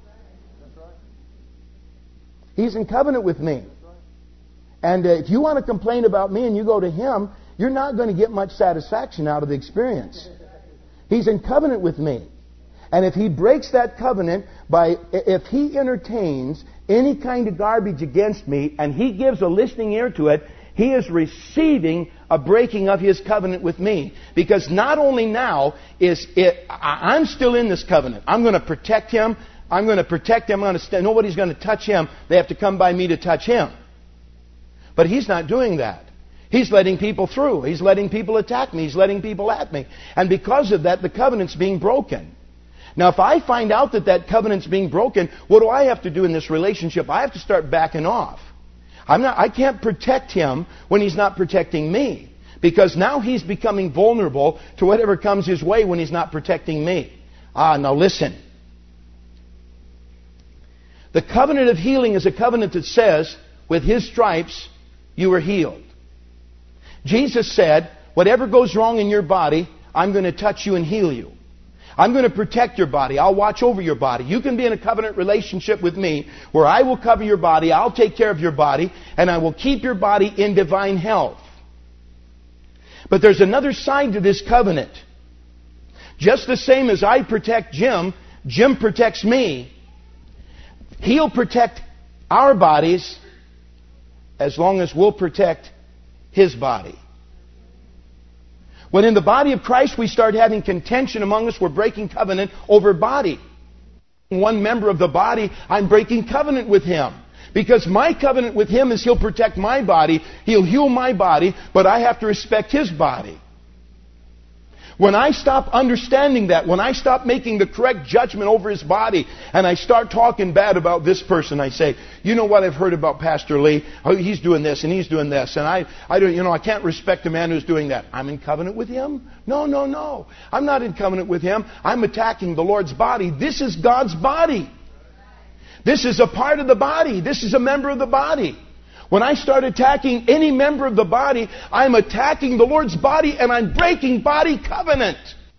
He's in covenant with me. And uh, if you want to complain about me and you go to him, you're not going to get much satisfaction out of the experience. He's in covenant with me. And if he breaks that covenant by, if he entertains any kind of garbage against me and he gives a listening ear to it, he is receiving a breaking of his covenant with me. Because not only now is it, I'm still in this covenant. I'm going to protect him. I'm going to protect him. I'm going to st- nobody's going to touch him. They have to come by me to touch him. But he's not doing that. He's letting people through. He's letting people attack me. He's letting people at me. And because of that, the covenant's being broken. Now, if I find out that that covenant's being broken, what do I have to do in this relationship? I have to start backing off. I'm not, I can't protect him when he's not protecting me. Because now he's becoming vulnerable to whatever comes his way when he's not protecting me. Ah, now listen. The covenant of healing is a covenant that says, with his stripes, you were healed. Jesus said, whatever goes wrong in your body, I'm going to touch you and heal you. I'm going to protect your body. I'll watch over your body. You can be in a covenant relationship with me where I will cover your body, I'll take care of your body, and I will keep your body in divine health. But there's another side to this covenant. Just the same as I protect Jim, Jim protects me. He'll protect our bodies as long as we'll protect his body. When in the body of Christ we start having contention among us, we're breaking covenant over body. One member of the body, I'm breaking covenant with him. Because my covenant with him is he'll protect my body, he'll heal my body, but I have to respect his body. When I stop understanding that, when I stop making the correct judgment over his body, and I start talking bad about this person, I say, you know what I've heard about Pastor Lee? Oh, he's doing this and he's doing this, and I, I don't, you know, I can't respect a man who's doing that. I'm in covenant with him? No, no, no. I'm not in covenant with him. I'm attacking the Lord's body. This is God's body. This is a part of the body. This is a member of the body. When I start attacking any member of the body, I'm attacking the Lord's body and I'm breaking body covenant.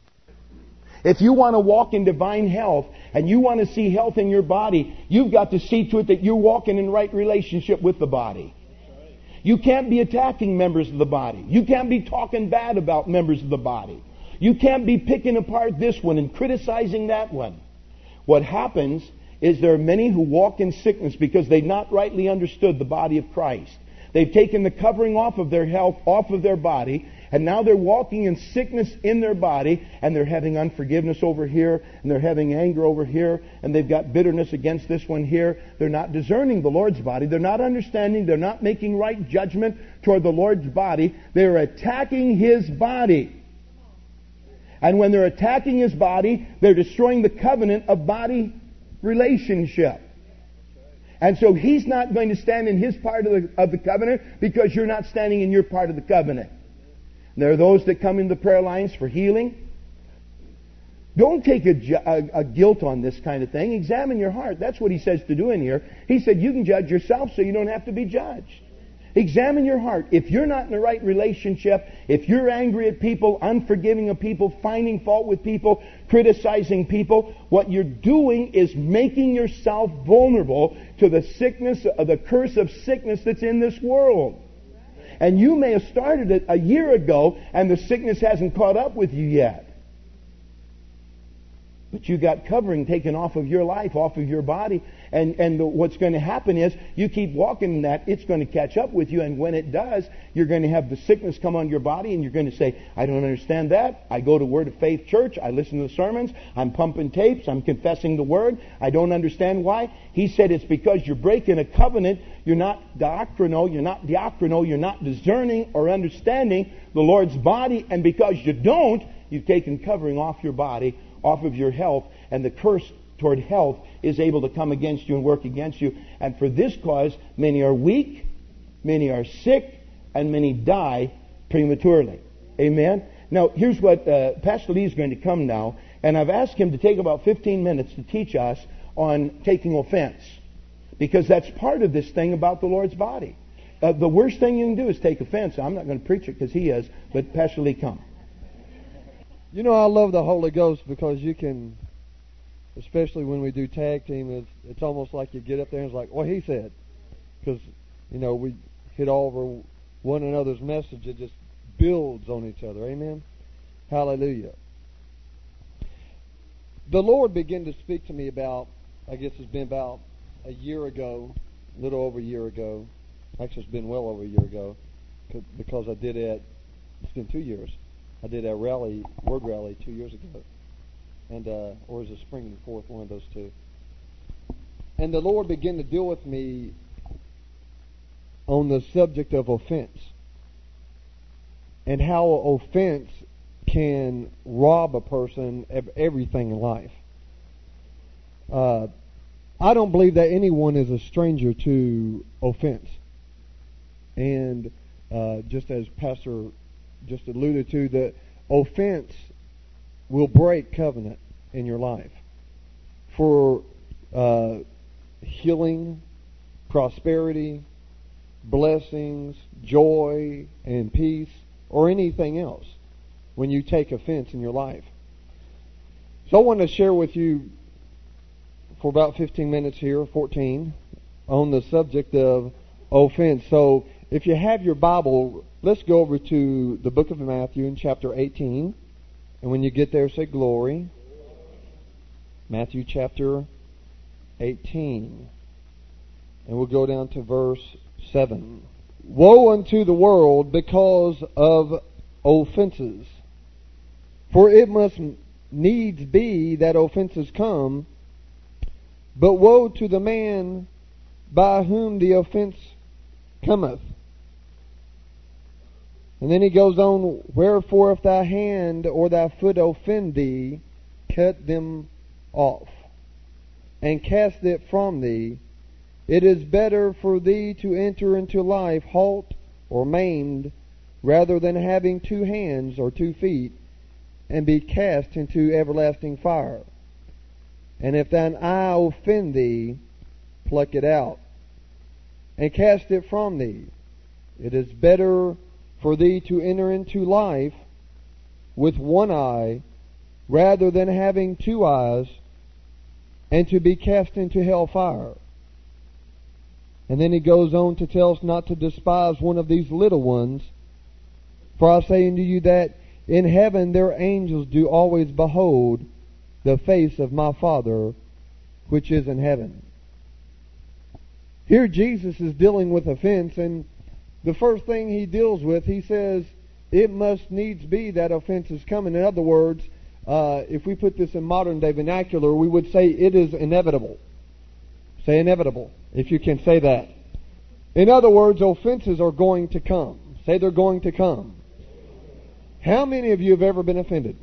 If you want to walk in divine health and you want to see health in your body, you've got to see to it that you're walking in right relationship with the body. You can't be attacking members of the body. You can't be talking bad about members of the body. You can't be picking apart this one and criticizing that one. What happens is there are many who walk in sickness because they've not rightly understood the body of Christ. They've taken the covering off of their health, off of their body, and now they're walking in sickness in their body, and they're having unforgiveness over here, and they're having anger over here, and they've got bitterness against this one here. They're not discerning the Lord's body. They're not understanding. They're not making right judgment toward the Lord's body. They're attacking His body. And when they're attacking His body, they're destroying the covenant of body relationship. And so He's not going to stand in His part of the, of the covenant because you're not standing in your part of the covenant. And there are those that come in the prayer lines for healing. Don't take a, a, a guilt on this kind of thing. Examine your heart. That's what He says to do in here. He said you can judge yourself so you don't have to be judged. Examine your heart. If you're not in the right relationship, if you're angry at people, unforgiving of people, finding fault with people, criticizing people, what you're doing is making yourself vulnerable to the sickness, uh, the curse of sickness that's in this world. And you may have started it a year ago and the sickness hasn't caught up with you yet. But you got covering taken off of your life, off of your body. And, and the, what's going to happen is you keep walking in that, it's going to catch up with you. And when it does, you're going to have the sickness come on your body and you're going to say, I don't understand that. I go to Word of Faith Church. I listen to the sermons. I'm pumping tapes. I'm confessing the Word. I don't understand why. He said it's because you're breaking a covenant. You're not doctrinal. You're not diaconal. You're not discerning or understanding the Lord's body. And because you don't, you've taken covering off your body, off of your health, and the curse toward health is able to come against you and work against you. And for this cause, many are weak, many are sick, and many die prematurely. Amen? Now, here's what uh, Pastor Lee is going to come now, and I've asked him to take about fifteen minutes to teach us on taking offense, because that's part of this thing about the Lord's body. Uh, the worst thing you can do is take offense. I'm not going to preach it because he is, but Pastor Lee, come. You know, I love the Holy Ghost because you can, especially when we do tag team, it's, it's almost like you get up there and it's like, well, he said. Because, you know, we hit all over one another's message. It just builds on each other. Amen? Hallelujah. The Lord began to speak to me about, I guess it's been about a year ago, a little over a year ago. Actually, it's been well over a year ago because I did it, it's been two years. I did a rally, word rally, two years ago, and uh, or was it spring and fourth, one of those two. And the Lord began to deal with me on the subject of offense and how offense can rob a person of everything in life. Uh, I don't believe that anyone is a stranger to offense, and uh, just as Pastor just alluded to, that offense will break covenant in your life. For uh, healing, prosperity, blessings, joy, and peace, or anything else. when you take offense in your life. So I want to share with you for about fifteen minutes here, fourteen, on the subject of offense. So if you have your Bible, let's go over to the book of Matthew in chapter eighteen. And when you get there, say glory. Matthew chapter eighteen. And we'll go down to verse seven. Woe unto the world because of offenses. For it must needs be that offenses come, but woe to the man by whom the offense cometh. And then he goes on, wherefore if thy hand or thy foot offend thee, cut them off, and cast it from thee. It is better for thee to enter into life halt or maimed, rather than having two hands or two feet, and be cast into everlasting fire. And if thine eye offend thee, pluck it out, and cast it from thee. It is better for thee to enter into life with one eye, rather than having two eyes, and to be cast into hell fire. And then he goes on to tell us not to despise one of these little ones. For I say unto you that in heaven their angels do always behold the face of my Father which is in heaven. Here Jesus is dealing with offense, and the first thing he deals with, he says, it must needs be that offense is coming. In other words, uh, if we put this in modern day vernacular, we would say it is inevitable. Say inevitable, if you can say that. In other words, offenses are going to come. Say they're going to come. How many of you have ever been offended?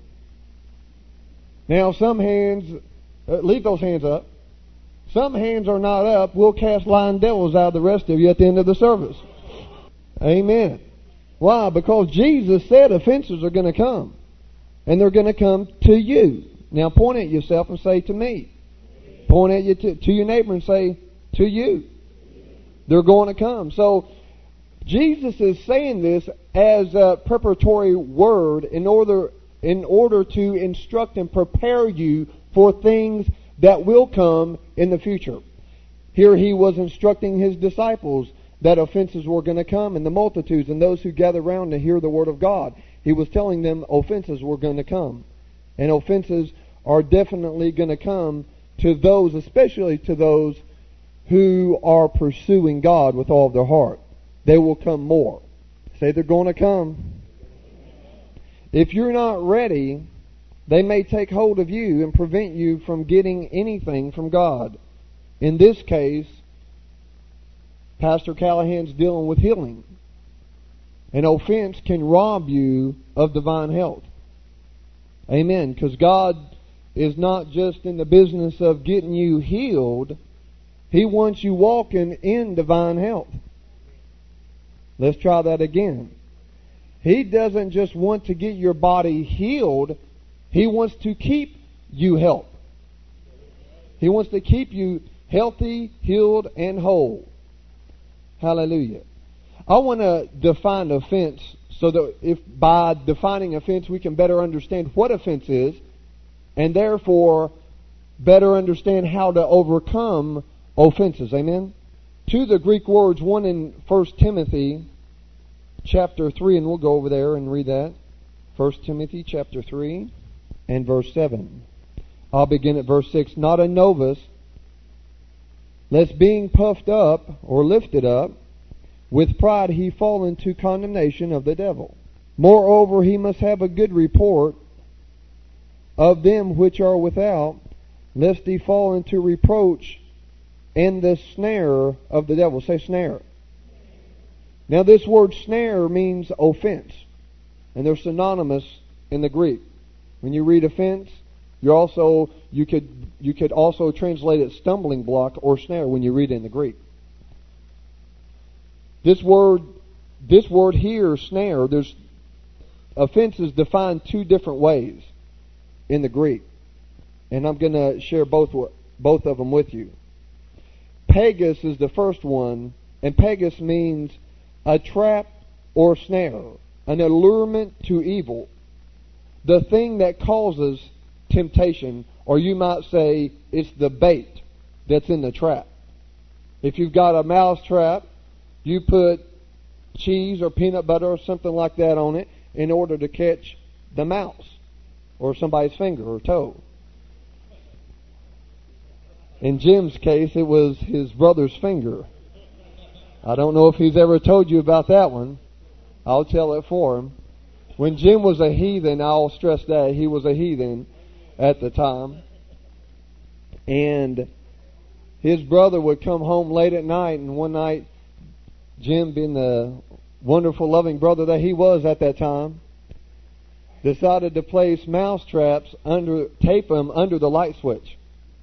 Now, some hands, uh, leave those hands up. Some hands are not up. We'll cast lying devils out of the rest of you at the end of the service. Amen. Why? Because Jesus said offenses are going to come. And they're going to come to you. Now point at yourself and say to me. Point at you to, to your neighbor and say to you. They're going to come. So Jesus is saying this as a preparatory word in order in order to instruct and prepare you for things that will come in the future. Here he was instructing his disciples that offenses were going to come, and the multitudes and those who gather around to hear the word of God. He was telling them offenses were going to come. And offenses are definitely going to come to those, especially to those who are pursuing God with all of their heart. They will come more. Say they're going to come. If you're not ready, they may take hold of you and prevent you from getting anything from God. In this case, Pastor Callahan's dealing with healing. An offense can rob you of divine health. Amen. Because God is not just in the business of getting you healed. He wants you walking in divine health. Let's try that again. He doesn't just want to get your body healed. He wants to keep you healthy. He wants to keep you healthy, healed, and whole. Hallelujah. I want to define offense so that if by defining offense we can better understand what offense is, and therefore better understand how to overcome offenses. Amen? To the Greek words, one in First Timothy chapter three, and we'll go over there and read that. First Timothy chapter three and verse seven. I'll begin at verse six. Not a novice, lest being puffed up or lifted up with pride he fall into condemnation of the devil. Moreover, he must have a good report of them which are without, lest he fall into reproach and the snare of the devil. Say snare. Now this word snare means offense, and they're synonymous in the Greek. When you read offense, you also you could you could also translate it stumbling block or snare when you read it in the Greek. This word this word here, snare, there's offense is defined two different ways in the Greek, and I'm going to share both both of them with you. Pagus is the first one, and pagus means a trap or snare, an allurement to evil. the thing that causes temptation, or you might say it's the bait that's in the trap. If you've got a mouse trap, you put cheese or peanut butter or something like that on it in order to catch the mouse or somebody's finger or toe. In Jim's case, it was his brother's finger. I don't know if he's ever told you about that one. I'll tell it for him. When Jim was a heathen, I'll stress that, he was a heathen at the time. And his brother would come home late at night, and one night, Jim, being the wonderful, loving brother that he was at that time, decided to place mouse traps under, tape them under the light switch.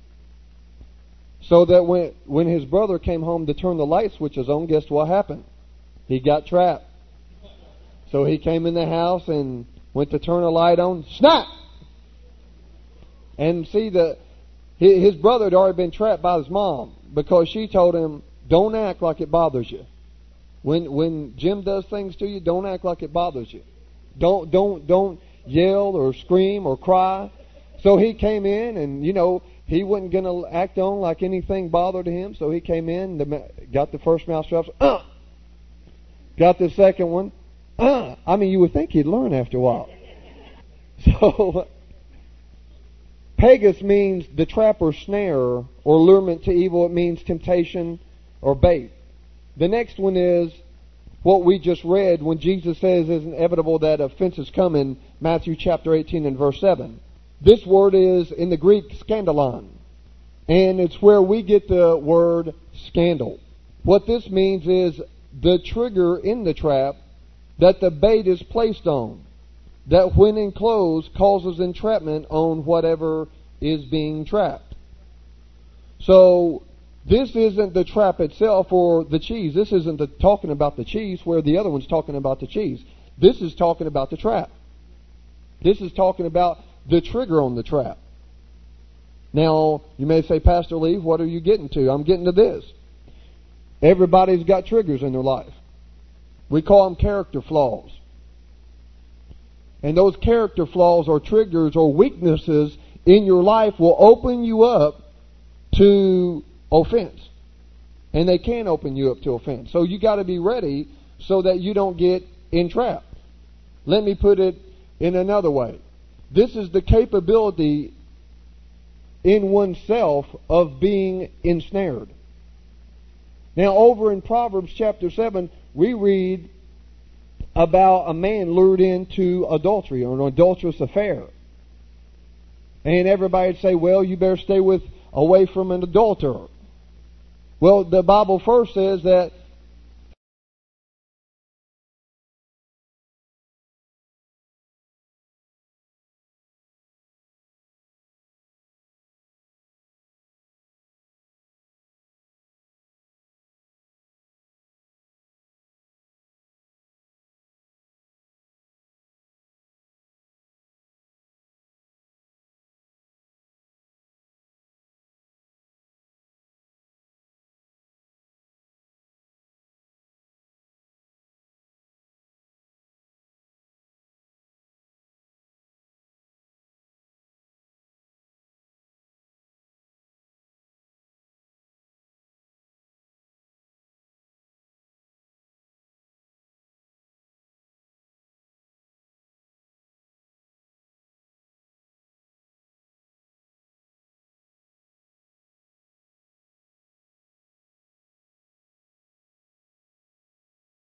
So that when when his brother came home to turn the light switches on, guess what happened? He got trapped. So he came in the house and went to turn a light on. Snap! And see, the his brother had already been trapped by his mom, because she told him, don't act like it bothers you. When when Jim does things to you, don't act like it bothers you. Don't don't don't yell or scream or cry. So he came in, and you know, he wasn't going to act on like anything bothered him. So he came in, the, got the first mouse traps, uh, got the second one. Uh, I mean, you would think he'd learn after a while. So, Pagus means the trap or snare or allurement to evil. It means temptation or bait. The next one is what we just read when Jesus says it's inevitable that offenses come in Matthew chapter eighteen and verse seven. This word is in the Greek scandalon, and it's where we get the word scandal. What this means is the trigger in the trap that the bait is placed on, that when enclosed causes entrapment on whatever is being trapped. So this isn't the trap itself or the cheese. This isn't the, talking about the cheese where the other one's talking about the cheese. This is talking about the trap. This is talking about the trigger on the trap. Now, you may say, Pastor Lee, what are you getting to? I'm getting to this. Everybody's got triggers in their life. We call them character flaws. And those character flaws or triggers or weaknesses in your life will open you up to offense. And they can open you up to offense. So you got to be ready so that you don't get entrapped. Let me put it in another way. This is the capability in oneself of being ensnared. Now, over in Proverbs chapter seven, we read about a man lured into adultery or an adulterous affair. And everybody would say, well, you better stay with away from an adulterer. Well, the Bible first says that